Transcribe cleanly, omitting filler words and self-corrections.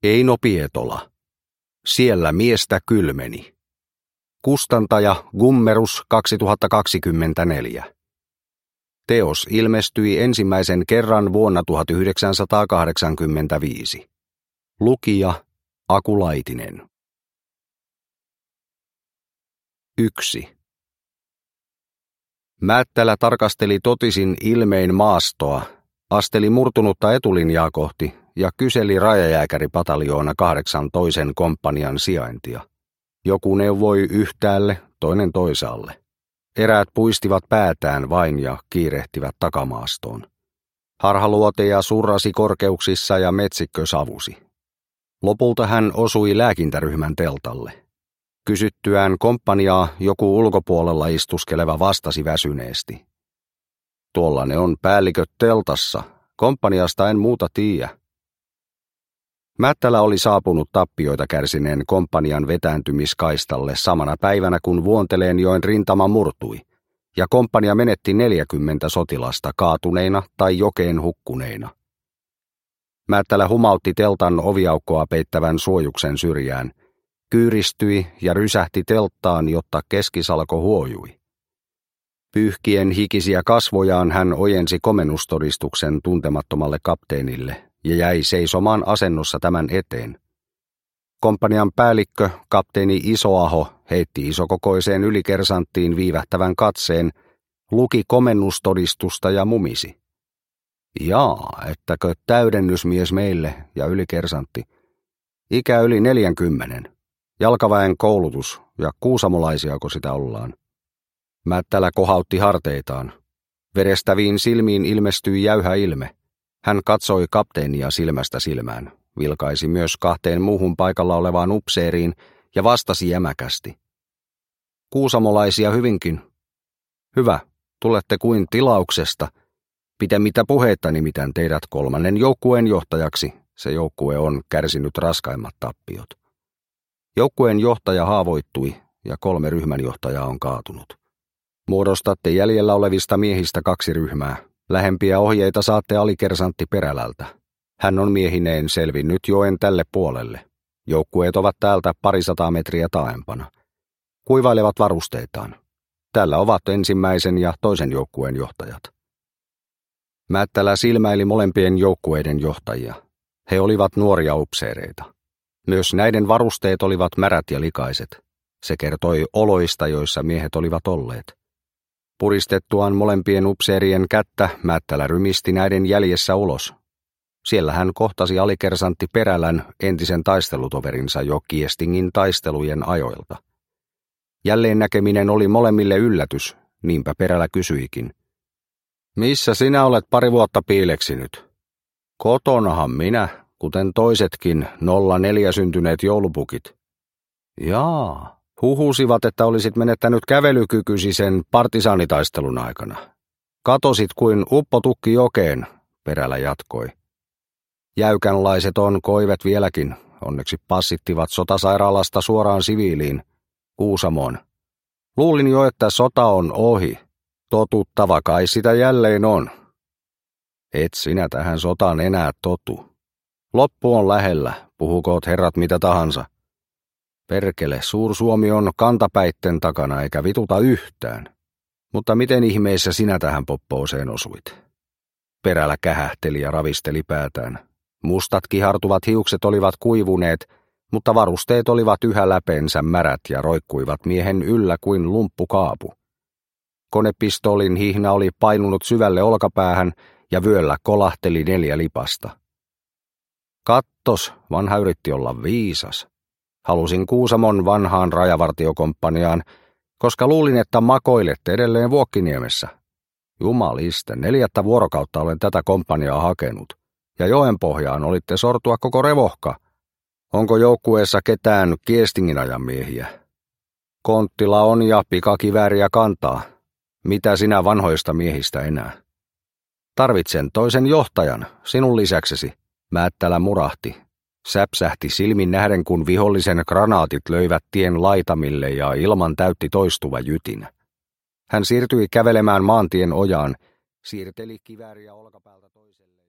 Eino Pietola. Siellä miestä kylmeni. Kustantaja Gummerus 2024. Teos ilmestyi ensimmäisen kerran vuonna 1985. Lukija Aku Laitinen. 1. Määttälä tarkasteli totisin ilmein maastoa, asteli murtunutta etulinjaa kohti ja kyseli rajajääkäripataljoona 8 toisen komppanian sijaintia. Joku neuvoi yhtäälle, toinen toisaalle. Eräät puistivat päätään vain ja kiirehtivät takamaastoon. Harhaluoteja surrasi korkeuksissa ja metsikkö savusi. Lopulta hän osui lääkintäryhmän teltalle. Kysyttyään komppaniaa joku ulkopuolella istuskeleva vastasi väsyneesti. Tuolla ne on päälliköt teltassa, komppaniasta en muuta tiedä. Määttälä oli saapunut tappioita kärsineen komppanian vetääntymiskaistalle samana päivänä, kun Vuonteleenjoen rintama murtui, ja komppania menetti 40 sotilasta kaatuneina tai jokeen hukkuneina. Määttälä humautti teltan oviaukkoa peittävän suojuksen syrjään, kyyristyi ja rysähti telttaan, jotta keskisalko huojui. Pyyhkien hikisiä kasvojaan hän ojensi komennustodistuksen tuntemattomalle kapteenille ja jäi seisomaan asennossa tämän eteen. Komppanian päällikkö, kapteeni Isoaho, heitti isokokoiseen ylikersanttiin viivähtävän katseen, luki komennustodistusta ja mumisi. Jaa, ettäkö täydennysmies meille ja ylikersantti. Ikä yli 40. Jalkaväen koulutus ja kuusamolaisiako sitä ollaan. Määttälä kohautti harteitaan. Verestäviin silmiin ilmestyi jäyhä ilme. Hän katsoi kapteenia silmästä silmään, vilkaisi myös 2 muuhun paikalla olevaan upseeriin ja vastasi jämäkästi. Kuusamolaisia hyvinkin. Hyvä, tulette kuin tilauksesta. Pitemmittä puheitta nimitän teidät 3. joukkueen johtajaksi. Se joukkue on kärsinyt raskaimmat tappiot. Joukkueen johtaja haavoittui ja 3 ryhmänjohtajaa on kaatunut. Muodostatte jäljellä olevista miehistä 2 ryhmää. Lähempiä ohjeita saatte alikersantti Perälältä. Hän on miehineen selvinnyt joen tälle puolelle. Joukkueet ovat täältä 200 metriä taaempana. Kuivailevat varusteitaan. Täällä ovat 1. ja 2. joukkueen johtajat. Määttälä silmäili molempien joukkueiden johtajia. He olivat nuoria upseereita. Myös näiden varusteet olivat märät ja likaiset. Se kertoi oloista, joissa miehet olivat olleet. Puristettuaan molempien upseerien kättä, Määttälä rymisti näiden jäljessä ulos. Siellä hän kohtasi alikersantti Perälän, entisen taistelutoverinsa jo Kiestingin taistelujen ajoilta. Jälleen näkeminen oli molemmille yllätys, niinpä Perälä kysyikin. Missä sinä olet 2 vuotta piileksinyt? Kotonahan minä, kuten toisetkin 04 syntyneet joulupukit. Jaa. Huhusivat, että olisit menettänyt kävelykykysi sen partisaanitaistelun aikana. Katosit kuin uppotukki jokeen, Perälä jatkoi. Jäykänlaiset on koivet vieläkin, onneksi passittivat sotasairaalasta suoraan siviiliin, Kuusamoon. Luulin jo, että sota on ohi. Totuttava kai sitä jälleen on. Et sinä tähän sotaan enää totu. Loppu on lähellä, puhukoot herrat mitä tahansa. Perkele, Suur-Suomi on kantapäitten takana eikä vituta yhtään. Mutta miten ihmeessä sinä tähän poppooseen osuit? Perälä kähähteli ja ravisteli päätään. Mustat kihartuvat hiukset olivat kuivuneet, mutta varusteet olivat yhä läpeensä märät ja roikkuivat miehen yllä kuin lumppukaapu. Konepistoolin hihna oli painunut syvälle olkapäähän ja vyöllä kolahteli 4 lipasta. Kattos, vanha yritti olla viisas. Halusin Kuusamon vanhaan rajavartiokomppaniaan, koska luulin, että makoilette edelleen Vuokkiniemessä. Jumaliste, 4. vuorokautta olen tätä komppaniaa hakenut, ja joen pohjaan olitte sortua koko revohka. Onko joukkueessa ketään Kiestingin ajan miehiä? Konttila on ja pikakivääriä kantaa. Mitä sinä vanhoista miehistä enää? Tarvitsen 2. johtajan, sinun lisäksesi, Määttälä murahti. Säpsähti silmin nähden, kun vihollisen granaatit löivät tien laitamille ja ilman täytti toistuva jytinä. Hän siirtyi kävelemään maantien ojaan, siirteli kivääriä olkapäältä toiselle.